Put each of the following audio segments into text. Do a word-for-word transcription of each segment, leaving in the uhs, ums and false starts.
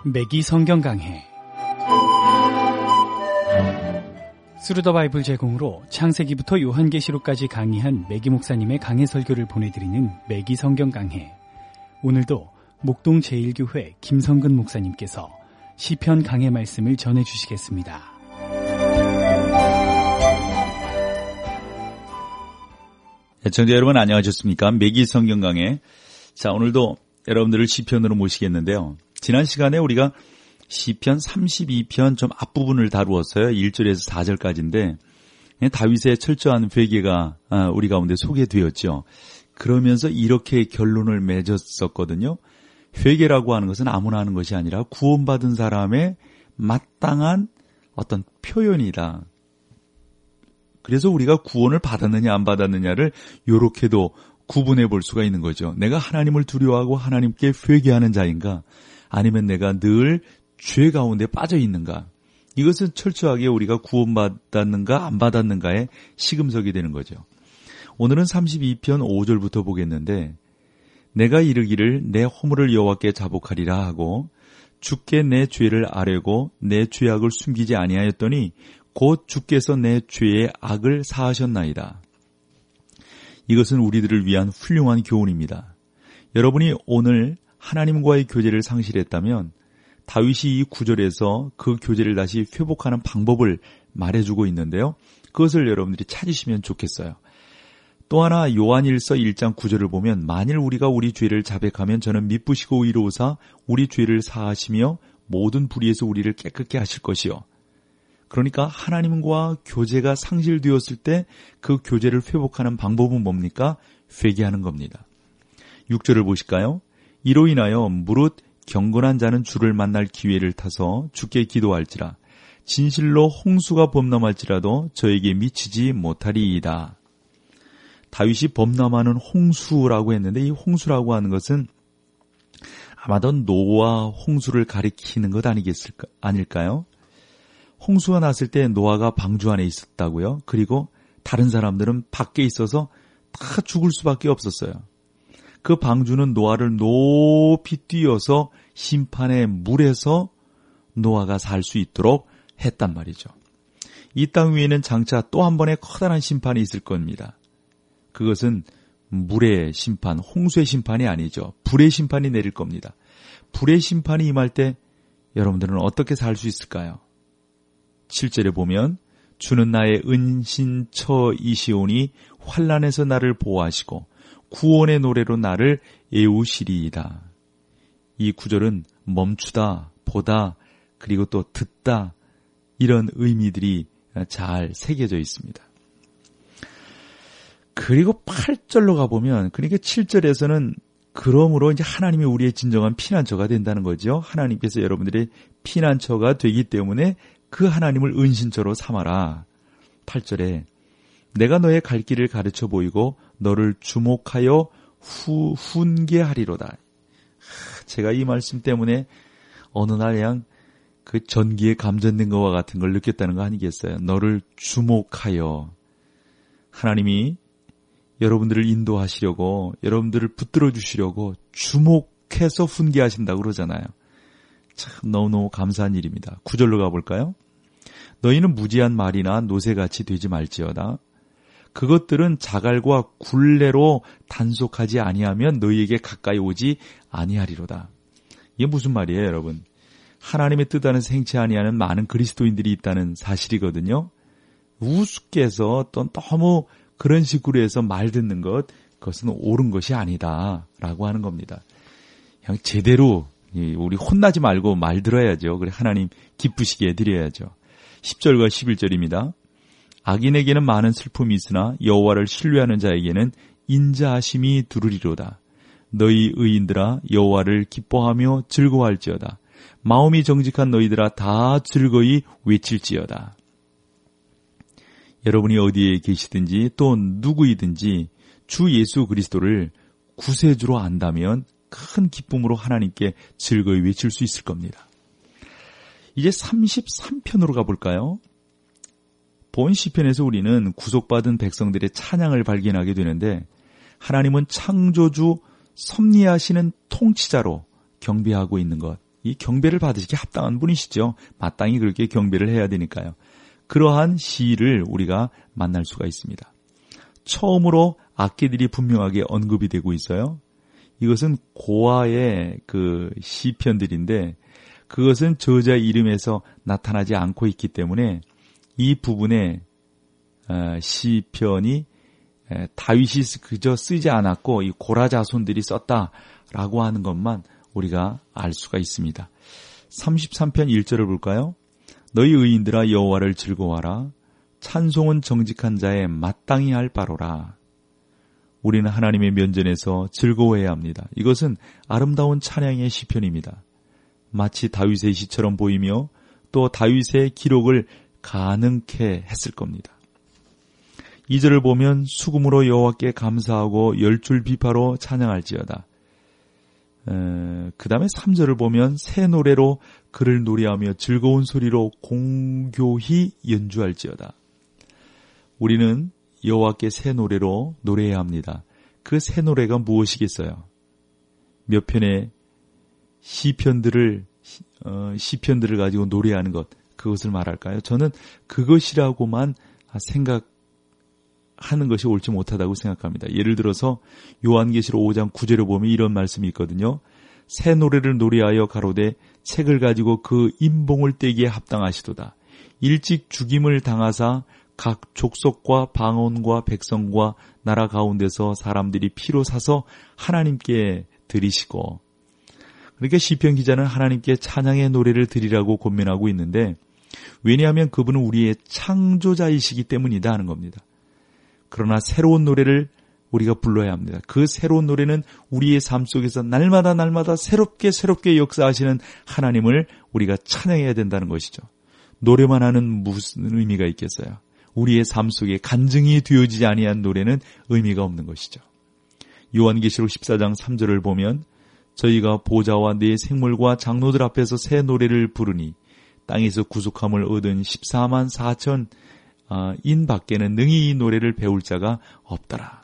매기 성경 강해 스루더 바이블 제공으로 창세기부터 요한계시록까지 강의한 매기 목사님의 강해 설교를 보내드리는 매기 성경 강해. 오늘도 목동 제일교회 김성근 목사님께서 시편 강해 말씀을 전해주시겠습니다. 애청자 여러분 안녕하셨습니까? 매기 성경 강해. 자, 오늘도 여러분들을 시편으로 모시겠는데요. 지난 시간에 우리가 시편 삼십이 편 좀 앞부분을 다루었어요. 일 절에서 사 절까지인데 다윗의 철저한 회개가 우리 가운데 소개되었죠. 그러면서 이렇게 결론을 맺었었거든요. 회개라고 하는 것은 아무나 하는 것이 아니라 구원받은 사람의 마땅한 어떤 표현이다. 그래서 우리가 구원을 받았느냐 안 받았느냐를 이렇게도 구분해 볼 수가 있는 거죠. 내가 하나님을 두려워하고 하나님께 회개하는 자인가, 아니면 내가 늘 죄 가운데 빠져 있는가. 이것은 철저하게 우리가 구원받았는가 안 받았는가의 시금석이 되는 거죠. 오늘은 삼십이 편 오 절부터 보겠는데, 내가 이르기를 내 허물을 여호와께 자복하리라 하고 주께 내 죄를 아뢰고 내 죄악을 숨기지 아니하였더니 곧 주께서 내 죄의 악을 사하셨나이다. 이것은 우리들을 위한 훌륭한 교훈입니다. 여러분이 오늘 하나님과의 교제를 상실했다면 다윗이 이 구절에서 그 교제를 다시 회복하는 방법을 말해주고 있는데요. 그것을 여러분들이 찾으시면 좋겠어요. 또 하나 요한일서 일 장 구 절을 보면, 만일 우리가 우리 죄를 자백하면 저는 미쁘시고 의로우사 우리 죄를 사하시며 모든 불의에서 우리를 깨끗게 하실 것이요. 그러니까 하나님과 교제가 상실되었을 때 그 교제를 회복하는 방법은 뭡니까? 회개하는 겁니다. 육 절을 보실까요? 이로 인하여 무릇 경건한 자는 주를 만날 기회를 타서 주께 기도할지라. 진실로 홍수가 범람할지라도 저에게 미치지 못하리이다. 다윗이 범람하는 홍수라고 했는데, 이 홍수라고 하는 것은 아마도 노아 홍수를 가리키는 것 아니겠을까, 아닐까요? 홍수가 났을 때 노아가 방주 안에 있었다고요. 그리고 다른 사람들은 밖에 있어서 다 죽을 수밖에 없었어요. 그 방주는 노아를 높이 띄어서 심판의 물에서 노아가 살 수 있도록 했단 말이죠. 이 땅 위에는 장차 또 한 번의 커다란 심판이 있을 겁니다. 그것은 물의 심판, 홍수의 심판이 아니죠. 불의 심판이 내릴 겁니다. 불의 심판이 임할 때 여러분들은 어떻게 살 수 있을까요? 칠 절에 보면 주는 나의 은신처이시오니 환난에서 나를 보호하시고 구원의 노래로 나를 애우시리이다. 이 구절은 멈추다, 보다, 그리고 또 듣다, 이런 의미들이 잘 새겨져 있습니다. 그리고 팔 절로 가보면, 그러니까 칠 절에서는 그러므로 이제 하나님이 우리의 진정한 피난처가 된다는 거죠. 하나님께서 여러분들의 피난처가 되기 때문에 그 하나님을 은신처로 삼아라. 팔 절에 내가 너의 갈 길을 가르쳐 보이고 너를 주목하여 후, 훈계하리로다. 제가 이 말씀 때문에 어느 날 그냥 그 전기에 감전된 것과 같은 걸 느꼈다는 거 아니겠어요? 너를 주목하여. 하나님이 여러분들을 인도하시려고, 여러분들을 붙들어 주시려고 주목해서 훈계하신다고 그러잖아요. 참 너무너무 감사한 일입니다. 구 절로 가볼까요? 너희는 무지한 말이나 노새같이 되지 말지어다. 그것들은 자갈과 굴레로 단속하지 아니하면 너희에게 가까이 오지 아니하리로다. 이게 무슨 말이에요, 여러분? 하나님의 뜻하는 생치 아니하는 많은 그리스도인들이 있다는 사실이거든요. 우습게서 또 너무 그런 식으로 해서 말 듣는 것, 그것은 옳은 것이 아니다라고 하는 겁니다. 그냥 제대로 우리 혼나지 말고 말 들어야죠. 그래 하나님 기쁘시게 해드려야죠. 십 절과 십일 절입니다. 악인에게는 많은 슬픔이 있으나 여호와를 신뢰하는 자에게는 인자하심이 두르리로다. 너희 의인들아 여호와를 기뻐하며 즐거워할지어다. 마음이 정직한 너희들아 다 즐거이 외칠지어다. 여러분이 어디에 계시든지 또 누구이든지 주 예수 그리스도를 구세주로 안다면 큰 기쁨으로 하나님께 즐거이 외칠 수 있을 겁니다. 이제 삼십삼 편으로 가볼까요? 본 시편에서 우리는 구속받은 백성들의 찬양을 발견하게 되는데, 하나님은 창조주 섭리하시는 통치자로 경배하고 있는 것, 이 경배를 받으시기 합당한 분이시죠. 마땅히 그렇게 경배를 해야 되니까요. 그러한 시를 우리가 만날 수가 있습니다. 처음으로 악기들이 분명하게 언급이 되고 있어요. 이것은 고아의 그 시편들인데 그것은 저자 이름에서 나타나지 않고 있기 때문에 이 부분에 시편이 다윗이 그저 쓰지 않았고 이 고라 자손들이 썼다라고 하는 것만 우리가 알 수가 있습니다. 삼십삼 편 일 절을 볼까요? 너희 의인들아 여호와를 즐거워하라. 찬송은 정직한 자의 마땅히 할 바로라. 우리는 하나님의 면전에서 즐거워해야 합니다. 이것은 아름다운 찬양의 시편입니다. 마치 다윗의 시처럼 보이며 또 다윗의 기록을 가능케 했을 겁니다. 이 절을 보면 수금으로 여호와께 감사하고 열줄 비파로 찬양할지어다. 그 다음에 삼 절을 보면 새 노래로 그를 노래하며 즐거운 소리로 공교히 연주할지어다. 우리는 여호와께 새 노래로 노래해야 합니다. 그 새 노래가 무엇이겠어요? 몇 편의 시편들을 어, 시편들을 가지고 노래하는 것, 그것을 말할까요? 저는 그것이라고만 생각하는 것이 옳지 못하다고 생각합니다. 예를 들어서 요한계시록 오 장 구 절에 보면 이런 말씀이 있거든요. 새 노래를 노래하여 가로되 책을 가지고 그 임봉을 떼기에 합당하시도다. 일찍 죽임을 당하사 각 족속과 방언과 백성과 나라 가운데서 사람들이 피로 사서 하나님께 드리시고, 그러니까 시편 기자는 하나님께 찬양의 노래를 드리라고 권면하고 있는데, 왜냐하면 그분은 우리의 창조자이시기 때문이다 하는 겁니다. 그러나 새로운 노래를 우리가 불러야 합니다. 그 새로운 노래는 우리의 삶 속에서 날마다 날마다 새롭게 새롭게 역사하시는 하나님을 우리가 찬양해야 된다는 것이죠. 노래만 하는 무슨 의미가 있겠어요? 우리의 삶 속에 간증이 되어지지 아니한 노래는 의미가 없는 것이죠. 요한계시록 십사 장 삼 절을 보면 저희가 보좌와 네 생물과 장로들 앞에서 새 노래를 부르니 땅에서 구속함을 얻은 십사만 사천 인 밖에는 능히 이 노래를 배울 자가 없더라.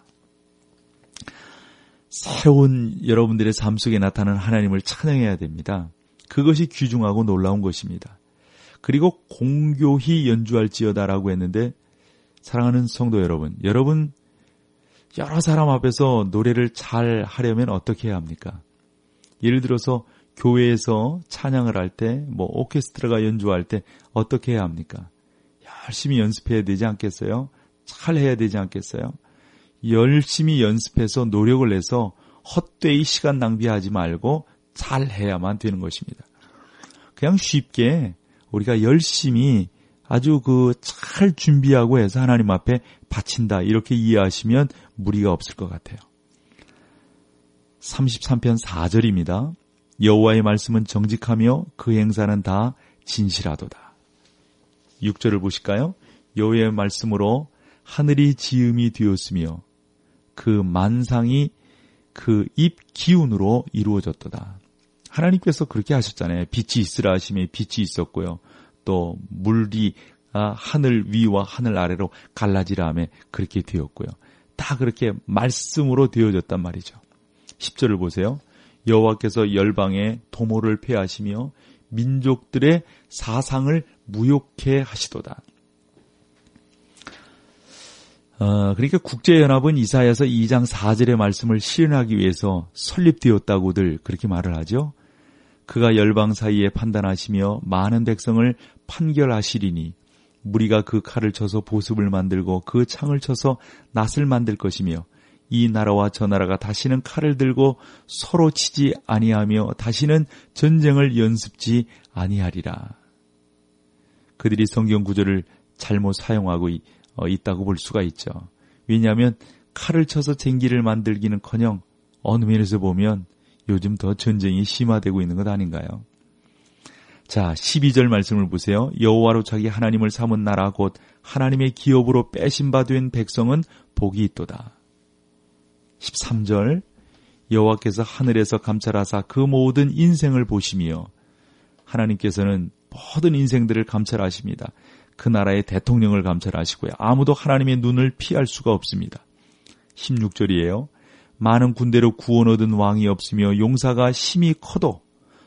새로운 여러분들의 삶 속에 나타나는 하나님을 찬양해야 됩니다. 그것이 귀중하고 놀라운 것입니다. 그리고 공교히 연주할지어다라고 했는데, 사랑하는 성도 여러분, 여러분 여러 사람 앞에서 노래를 잘 하려면 어떻게 해야 합니까? 예를 들어서 교회에서 찬양을 할 때, 뭐 오케스트라가 연주할 때 어떻게 해야 합니까? 열심히 연습해야 되지 않겠어요? 잘 해야 되지 않겠어요? 열심히 연습해서 노력을 내서 헛되이 시간 낭비하지 말고 잘 해야만 되는 것입니다. 그냥 쉽게 우리가 열심히 아주 그 잘 준비하고 해서 하나님 앞에 바친다, 이렇게 이해하시면 무리가 없을 것 같아요. 삼십삼 편 사 절입니다. 여호와의 말씀은 정직하며 그 행사는 다 진실하도다. 육 절을 보실까요? 여호와의 말씀으로 하늘이 지음이 되었으며 그 만상이 그 입 기운으로 이루어졌도다. 하나님께서 그렇게 하셨잖아요. 빛이 있으라 하심에 빛이 있었고요. 또 물이 하늘 위와 하늘 아래로 갈라지라 하며 그렇게 되었고요. 다 그렇게 말씀으로 되어졌단 말이죠. 십 절을 보세요. 여호와께서 열방에 도모를 폐하시며 민족들의 사상을 무욕해 하시도다. 어, 그러니까 국제연합은 이사야서 이 장 사 절의 말씀을 실현하기 위해서 설립되었다고들 그렇게 말을 하죠. 그가 열방 사이에 판단하시며 많은 백성을 판결하시리니 무리가 그 칼을 쳐서 보습을 만들고 그 창을 쳐서 낫을 만들 것이며 이 나라와 저 나라가 다시는 칼을 들고 서로 치지 아니하며 다시는 전쟁을 연습지 아니하리라. 그들이 성경 구절을 잘못 사용하고 있다고 볼 수가 있죠. 왜냐하면 칼을 쳐서 쟁기를 만들기는커녕 어느 면에서 보면 요즘 더 전쟁이 심화되고 있는 것 아닌가요? 자, 십이 절 말씀을 보세요. 여호와로 자기 하나님을 삼은 나라 곧 하나님의 기업으로 빼신 바 된 백성은 복이 있도다. 십삼 절 여호와께서 하늘에서 감찰하사 그 모든 인생을 보시며, 하나님께서는 모든 인생들을 감찰하십니다. 그 나라의 대통령을 감찰하시고요. 아무도 하나님의 눈을 피할 수가 없습니다. 십육 절이에요. 많은 군대로 구원 얻은 왕이 없으며 용사가 심히 커도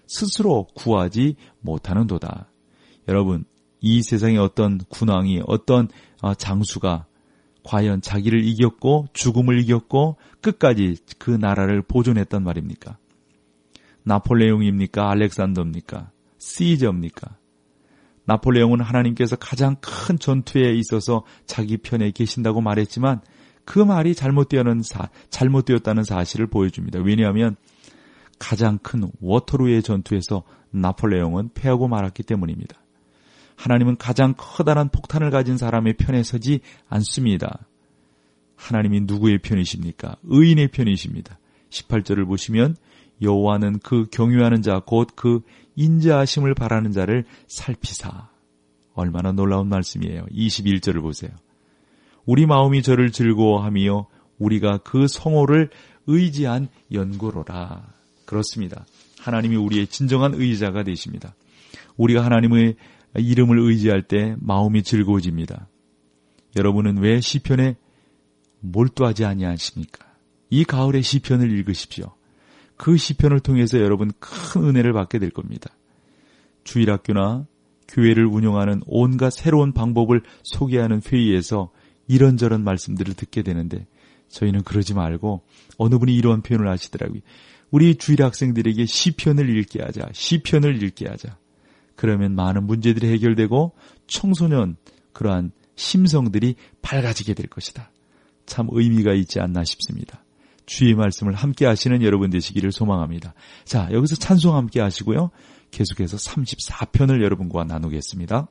스스로 구하지 못하는도다. 여러분, 이 세상의 어떤 군왕이, 어떤 장수가 과연 자기를 이겼고 죽음을 이겼고 끝까지 그 나라를 보존했단 말입니까? 나폴레옹입니까? 알렉산더입니까? 시저입니까? 나폴레옹은 하나님께서 가장 큰 전투에 있어서 자기 편에 계신다고 말했지만 그 말이 잘못되었다는, 사, 잘못되었다는 사실을 보여줍니다. 왜냐하면 가장 큰 워터루의 전투에서 나폴레옹은 패하고 말았기 때문입니다. 하나님은 가장 커다란 폭탄을 가진 사람의 편에 서지 않습니다. 하나님이 누구의 편이십니까? 의인의 편이십니다. 십팔 절을 보시면 여호와는 그 경유하는 자 곧 그 인자하심을 바라는 자를 살피사. 얼마나 놀라운 말씀이에요. 이십일 절을 보세요. 우리 마음이 저를 즐거워하며 우리가 그 성호를 의지한 연고로라. 그렇습니다. 하나님이 우리의 진정한 의지자가 되십니다. 우리가 하나님의 이름을 의지할 때 마음이 즐거워집니다. 여러분은 왜 시편에 몰두하지 아니하십니까? 이 가을에 시편을 읽으십시오. 그 시편을 통해서 여러분 큰 은혜를 받게 될 겁니다. 주일학교나 교회를 운영하는 온갖 새로운 방법을 소개하는 회의에서 이런저런 말씀들을 듣게 되는데 저희는 그러지 말고 어느 분이 이런 표현을 하시더라고요. 우리 주일 학생들에게 시편을 읽게 하자. 시편을 읽게 하자. 그러면 많은 문제들이 해결되고 청소년 그러한 심성들이 밝아지게 될 것이다. 참 의미가 있지 않나 싶습니다. 주의 말씀을 함께 하시는 여러분 되시기를 소망합니다. 자, 여기서 찬송 함께 하시고요. 계속해서 삼십사 편을 여러분과 나누겠습니다.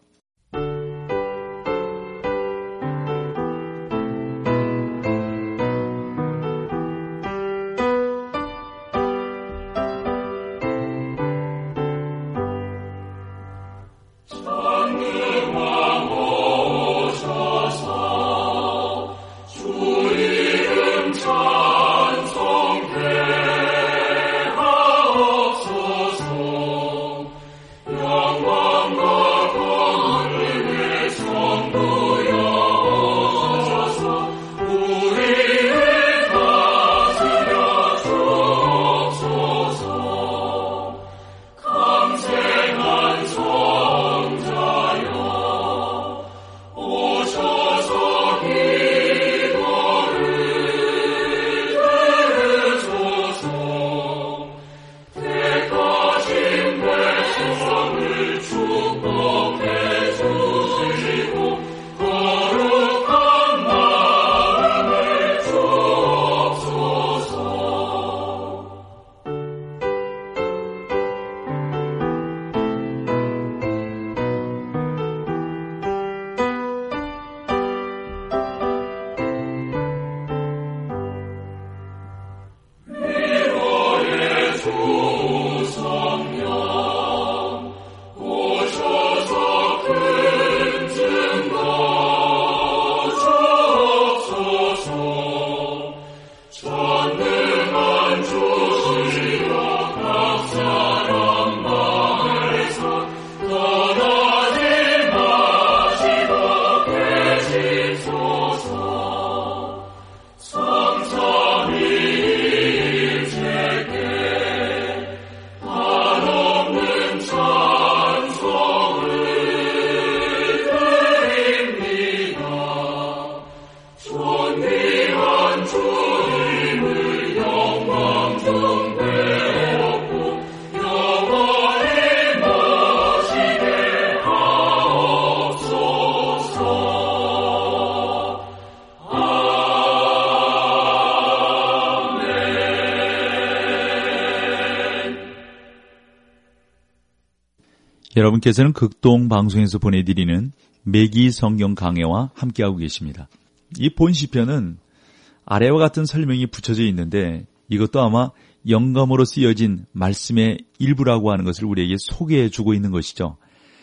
여러분께서는 극동 방송에서 보내드리는 매기 성경 강해와 함께하고 계십니다. 이 본 시편은 아래와 같은 설명이 붙여져 있는데 이것도 아마 영감으로 쓰여진 말씀의 일부라고 하는 것을 우리에게 소개해 주고 있는 것이죠.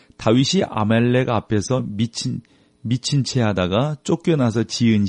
다윗이 아말렉 앞에서 미친 미친 채 하다가 쫓겨나서 지은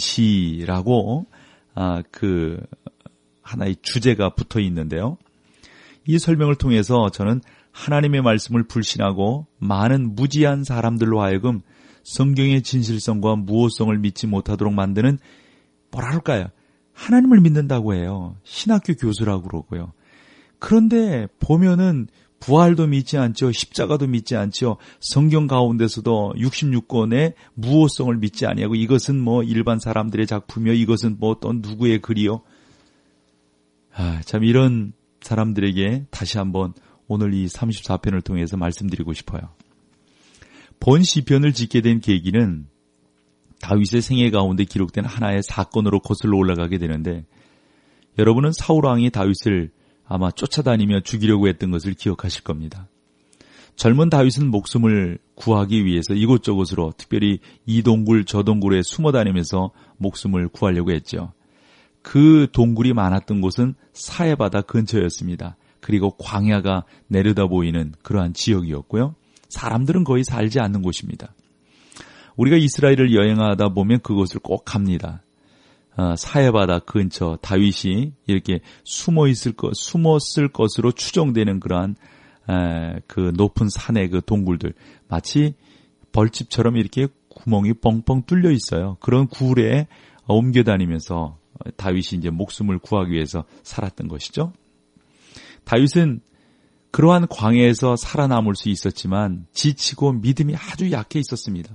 시라고 아, 그 하나의 주제가 붙어 있는데요. 이 설명을 통해서 저는 하나님의 말씀을 불신하고 많은 무지한 사람들로 하여금 성경의 진실성과 무호성을 믿지 못하도록 만드는 뭐라 할까요? 하나님을 믿는다고 해요. 신학교 교수라고 그러고요. 그런데 보면은 부활도 믿지 않죠. 십자가도 믿지 않죠. 성경 가운데서도 육십육 권의 무호성을 믿지 아니하고 이것은 뭐 일반 사람들의 작품이요. 이것은 뭐 또 누구의 글이요. 아, 참 이런 사람들에게 다시 한번 오늘 이 삼십사 편을 통해서 말씀드리고 싶어요. 본 시편을 짓게 된 계기는 다윗의 생애 가운데 기록된 하나의 사건으로 거슬러 올라가게 되는데, 여러분은 사울 왕이 다윗을 아마 쫓아다니며 죽이려고 했던 것을 기억하실 겁니다. 젊은 다윗은 목숨을 구하기 위해서 이곳저곳으로, 특별히 이 동굴 저 동굴에 숨어 다니면서 목숨을 구하려고 했죠. 그 동굴이 많았던 곳은 사해바다 근처였습니다. 그리고 광야가 내려다 보이는 그러한 지역이었고요. 사람들은 거의 살지 않는 곳입니다. 우리가 이스라엘을 여행하다 보면 그곳을 꼭 갑니다. 어, 사해바다 근처 다윗이 이렇게 숨어 있을 것, 숨었을 것으로 추정되는 그러한 에, 그 높은 산의 그 동굴들, 마치 벌집처럼 이렇게 구멍이 뻥뻥 뚫려 있어요. 그런 굴에 옮겨 다니면서 다윗이 이제 목숨을 구하기 위해서 살았던 것이죠. 다윗은 그러한 광야에서 살아남을 수 있었지만 지치고 믿음이 아주 약해 있었습니다.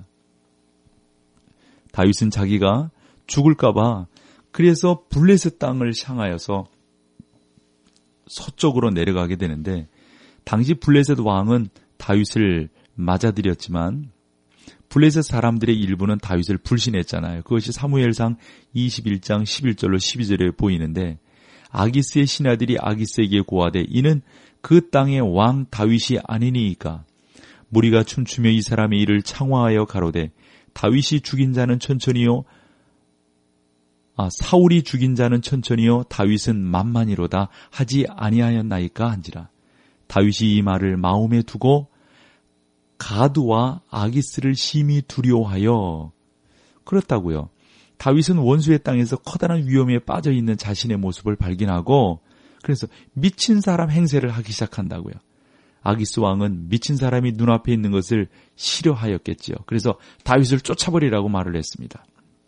다윗은 자기가 죽을까봐 그래서 블레셋 땅을 향하여서 서쪽으로 내려가게 되는데, 당시 블레셋 왕은 다윗을 맞아들였지만 블레셋 사람들의 일부는 다윗을 불신했잖아요. 그것이 사무엘상 이십일 장 십일 절로 십이 절에 보이는데, 아기스의 신하들이 아기스에게 고하되 이는 그 땅의 왕 다윗이 아니니이까 무리가 춤추며 이 사람의 일을 창화하여 가로되 다윗이 죽인 자는 천천히요 아, 사울이 죽인 자는 천천히요 다윗은 만만이로다 하지 아니하였나이까 한지라. 다윗이 이 말을 마음에 두고 가드와 아기스를 심히 두려워하여, 그렇다고요. 다윗은 원수의 땅에서 커다란 위험에 빠져 있는 자신의 모습을 발견하고 그래서 미친 사람 행세를 하기 시작한다고요. 아기스 왕은 미친 사람이 눈앞에 있는 것을 싫어하였겠지요. 그래서 다윗을 쫓아버리라고 말을 했습니다.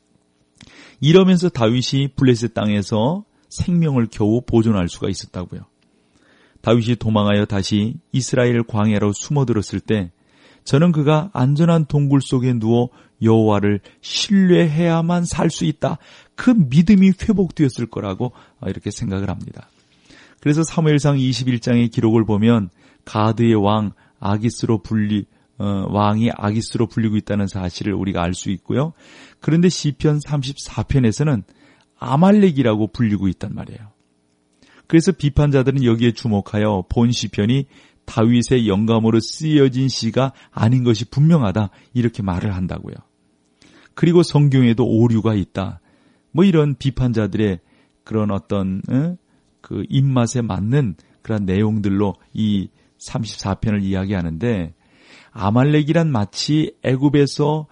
이러면서 다윗이 블레셋 땅에서 생명을 겨우 보존할 수가 있었다고요. 다윗이 도망하여 다시 이스라엘 광야로 숨어들었을 때 저는 그가 안전한 동굴 속에 누워 여호와를 신뢰해야만 살 수 있다, 그 믿음이 회복되었을 거라고 이렇게 생각을 합니다. 그래서 사무엘상 이십일 장의 기록을 보면 가드의 왕 아기스로 불리 어, 왕이 아기스로 불리고 있다는 사실을 우리가 알 수 있고요. 그런데 시편 삼십사 편에서는 아말렉이라고 불리고 있단 말이에요. 그래서 비판자들은 여기에 주목하여 본 시편이 다윗의 영감으로 쓰여진 시가 아닌 것이 분명하다, 이렇게 말을 한다고요. 그리고 성경에도 오류가 있다, 뭐 이런 비판자들의 그런 어떤 어? 그 입맛에 맞는 그런 내용들로 이 삼십사 편을 이야기하는데, 아말렉이란 마치 애굽에서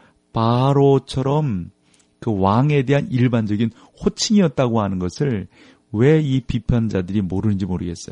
바로처럼 그 왕에 대한 일반적인 호칭이었다고 하는 것을 왜 이 비판자들이 모르는지 모르겠어요.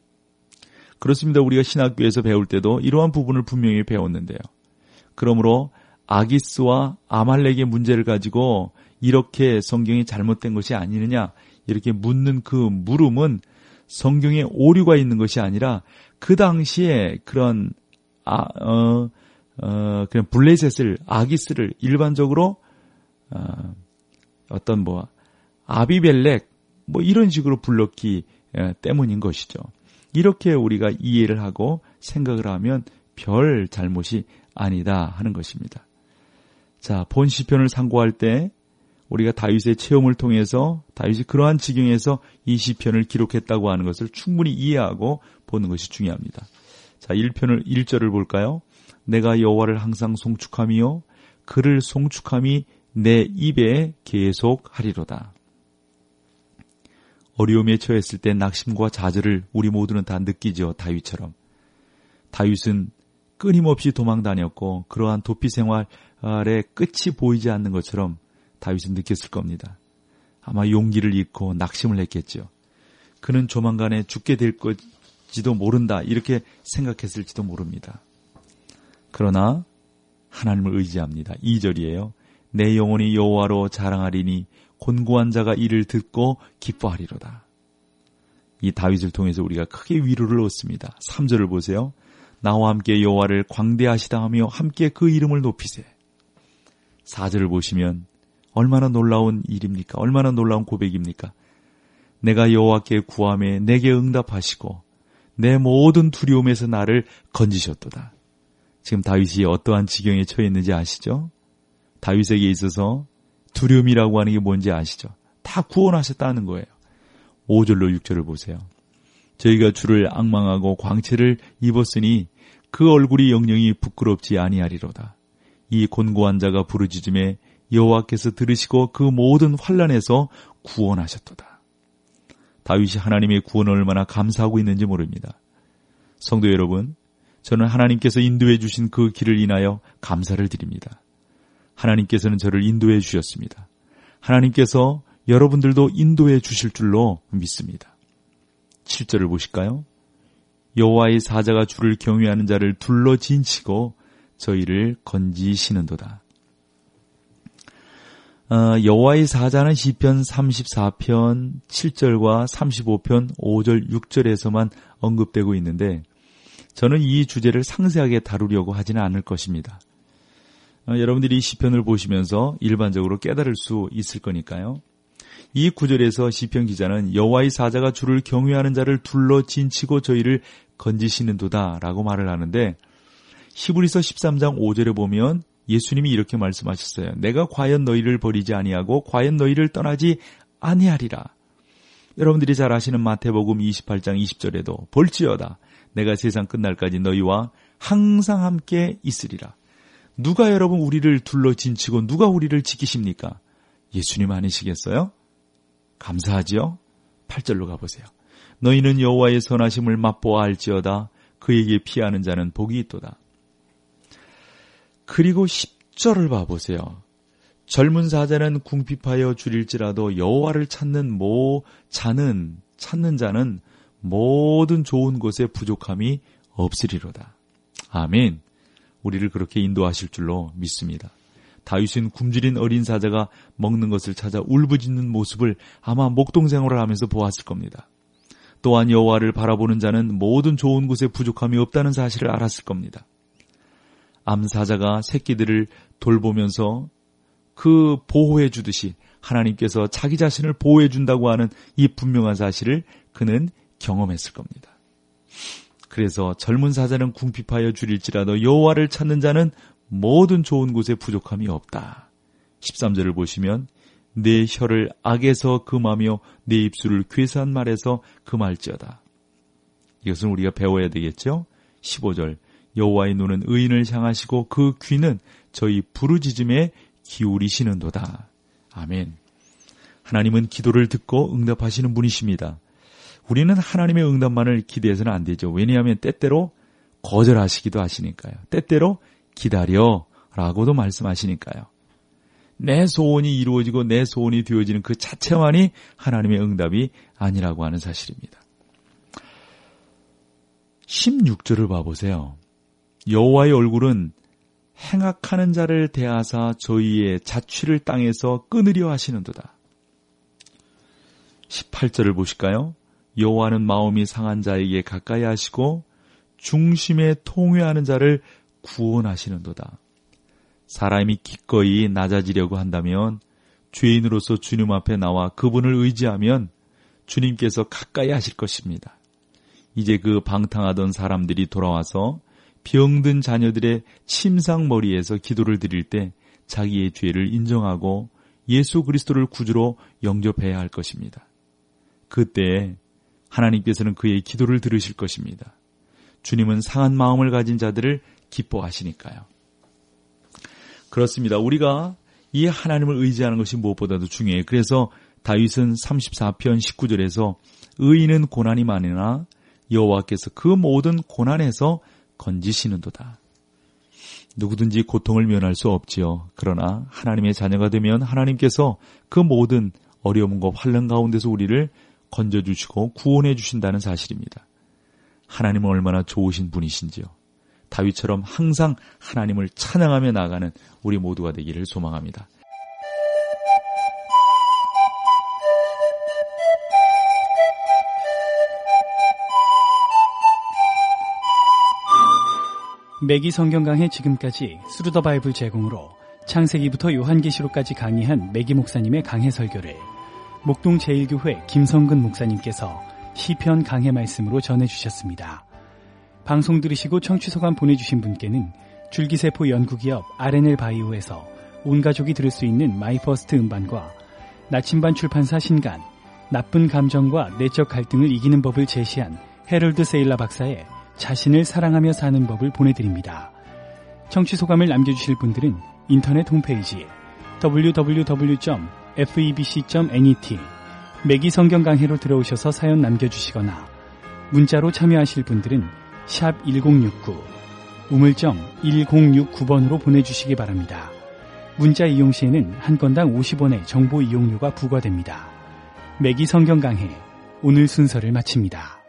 그렇습니다. 우리가 신학교에서 배울 때도 이러한 부분을 분명히 배웠는데요. 그러므로 아기스와 아말렉의 문제를 가지고 이렇게 성경이 잘못된 것이 아니느냐 이렇게 묻는 그 물음은 성경에 오류가 있는 것이 아니라 그 당시에 그런 아, 어, 어, 그런 블레셋을, 아기스를 일반적으로 어, 어떤 뭐 아비멜렉 뭐 이런 식으로 불렀기 때문인 것이죠. 이렇게 우리가 이해를 하고 생각을 하면 별 잘못이 아니다 하는 것입니다. 자, 본 시편을 상고할 때 우리가 다윗의 체험을 통해서 다윗이 그러한 지경에서 이 시편을 기록했다고 하는 것을 충분히 이해하고 보는 것이 중요합니다. 자, 일 편을 일 절을 볼까요? 내가 여호와를 항상 송축하며 그를 송축함이 내 입에 계속하리로다. 어려움에 처했을 때 낙심과 좌절을 우리 모두는 다 느끼죠. 다윗처럼. 다윗은 끊임없이 도망 다녔고 그러한 도피 생활의 끝이 보이지 않는 것처럼 다윗은 느꼈을 겁니다. 아마 용기를 잃고 낙심을 했겠죠. 그는 조만간에 죽게 될 것지도 모른다 이렇게 생각했을지도 모릅니다. 그러나 하나님을 의지합니다. 이 절이에요. 내 영혼이 여호와로 자랑하리니 곤고한 자가 이를 듣고 기뻐하리로다. 이 다윗을 통해서 우리가 크게 위로를 얻습니다. 삼 절을 보세요. 나와 함께 여호와를 광대하시다 하며 함께 그 이름을 높이세. 사 절을 보시면 얼마나 놀라운 일입니까? 얼마나 놀라운 고백입니까? 내가 여호와께 구하매 내게 응답하시고 내 모든 두려움에서 나를 건지셨도다. 지금 다윗이 어떠한 지경에 처해 있는지 아시죠? 다윗에게 있어서 두려움이라고 하는 게 뭔지 아시죠? 다 구원하셨다는 거예요. 오 절로 육 절을 보세요. 저희가 주를 앙망하고 광채를 입었으니 그 얼굴이 영영이 부끄럽지 아니하리로다. 이 곤고한 자가 부르짖음에 여호와께서 들으시고 그 모든 환난에서 구원하셨도다. 다윗이 하나님의 구원을 얼마나 감사하고 있는지 모릅니다. 성도 여러분, 저는 하나님께서 인도해 주신 그 길을 인하여 감사를 드립니다. 하나님께서는 저를 인도해 주셨습니다. 하나님께서 여러분들도 인도해 주실 줄로 믿습니다. 칠 절을 보실까요? 여호와의 사자가 주를 경외하는 자를 둘러 진치고 저희를 건지시는도다. 어, 여호와의 사자는 시편 삼십사 편 칠 절과 삼십오 편 오 절 육 절에서만 언급되고 있는데 저는 이 주제를 상세하게 다루려고 하지는 않을 것입니다. 어, 여러분들이 이 시편을 보시면서 일반적으로 깨달을 수 있을 거니까요. 이 구절에서 시편 기자는 여호와의 사자가 주를 경외하는 자를 둘러 진치고 저희를 건지시는도다 라고 말을 하는데 히브리서 십삼 장 오 절에 보면 예수님이 이렇게 말씀하셨어요. 내가 과연 너희를 버리지 아니하고 과연 너희를 떠나지 아니하리라. 여러분들이 잘 아시는 마태복음 이십팔 장 이십 절에도 볼지어다 내가 세상 끝날까지 너희와 항상 함께 있으리라. 누가 여러분 우리를 둘러 진치고 누가 우리를 지키십니까? 예수님 아니시겠어요? 감사하지요? 팔 절로 가보세요. 너희는 여호와의 선하심을 맛보아 알지어다. 그에게 피하는 자는 복이 있도다. 그리고 십 절을 봐보세요. 젊은 사자는 궁핍하여 줄일지라도 여호와를 찾는 모 자는 찾는 자는 모든 좋은 곳에 부족함이 없으리로다. 아멘. 우리를 그렇게 인도하실 줄로 믿습니다. 다윗은 굶주린 어린 사자가 먹는 것을 찾아 울부짖는 모습을 아마 목동생활을 하면서 보았을 겁니다. 또한 여호와를 바라보는 자는 모든 좋은 곳에 부족함이 없다는 사실을 알았을 겁니다. 암사자가 새끼들을 돌보면서 그 보호해 주듯이 하나님께서 자기 자신을 보호해 준다고 하는 이 분명한 사실을 그는 경험했을 겁니다. 그래서 젊은 사자는 궁핍하여 줄일지라도 여호와를 찾는 자는 모든 좋은 곳에 부족함이 없다. 십삼 절을 보시면 내 혀를 악에서 금하며 내 입술을 괴수한 말에서 금할지어다. 이것은 우리가 배워야 되겠죠? 십오 절 여호와의 눈은 의인을 향하시고 그 귀는 저희 부르짖음에 기울이시는도다. 아멘. 하나님은 기도를 듣고 응답하시는 분이십니다. 우리는 하나님의 응답만을 기대해서는 안 되죠. 왜냐하면 때때로 거절하시기도 하시니까요. 때때로 기다려라고도 말씀하시니까요. 내 소원이 이루어지고 내 소원이 되어지는 그 자체만이 하나님의 응답이 아니라고 하는 사실입니다. 십육 절을 봐보세요. 여호와의 얼굴은 행악하는 자를 대하사 저희의 자취를 땅에서 끊으려 하시는도다. 십팔 절을 보실까요? 여호와는 마음이 상한 자에게 가까이 하시고 중심에 통회하는 자를 구원하시는도다. 사람이 기꺼이 낮아지려고 한다면 죄인으로서 주님 앞에 나와 그분을 의지하면 주님께서 가까이 하실 것입니다. 이제 그 방탕하던 사람들이 돌아와서 병든 자녀들의 침상머리에서 기도를 드릴 때 자기의 죄를 인정하고 예수 그리스도를 구주로 영접해야 할 것입니다. 그때 하나님께서는 그의 기도를 들으실 것입니다. 주님은 상한 마음을 가진 자들을 기뻐하시니까요. 그렇습니다. 우리가 이 하나님을 의지하는 것이 무엇보다도 중요해요. 그래서 다윗은 삼십사 편 십구 절에서 의인은 고난이 많으나 여호와께서 그 모든 고난에서 건지시는도다. 누구든지 고통을 면할 수 없지요. 그러나 하나님의 자녀가 되면 하나님께서 그 모든 어려움과 환난 가운데서 우리를 건져주시고 구원해 주신다는 사실입니다. 하나님은 얼마나 좋으신 분이신지요. 다윗처럼 항상 하나님을 찬양하며 나아가는 우리 모두가 되기를 소망합니다. 매기 성경 강해 지금까지 스루 더 바이블 제공으로 창세기부터 요한계시록까지 강의한 매기 목사님의 강해 설교를 목동 제일교회 김성근 목사님께서 시편 강해 말씀으로 전해주셨습니다. 방송 들으시고 청취소감 보내주신 분께는 줄기세포 연구기업 알엔엘 바이오에서 온 가족이 들을 수 있는 마이퍼스트 음반과 나침반 출판사 신간 나쁜 감정과 내적 갈등을 이기는 법을 제시한 헤럴드 세일라 박사의 자신을 사랑하며 사는 법을 보내드립니다. 청취소감을 남겨주실 분들은 인터넷 홈페이지 더블유 더블유 더블유 점 페이비씨 점 net 매기 성경 강해로 들어오셔서 사연 남겨주시거나 문자로 참여하실 분들은 샵 일공육구 우물정 일공육구 번으로 보내주시기 바랍니다. 문자 이용 시에는 한 건당 오십 원의 정보 이용료가 부과됩니다. 매기 성경 강해 오늘 순서를 마칩니다.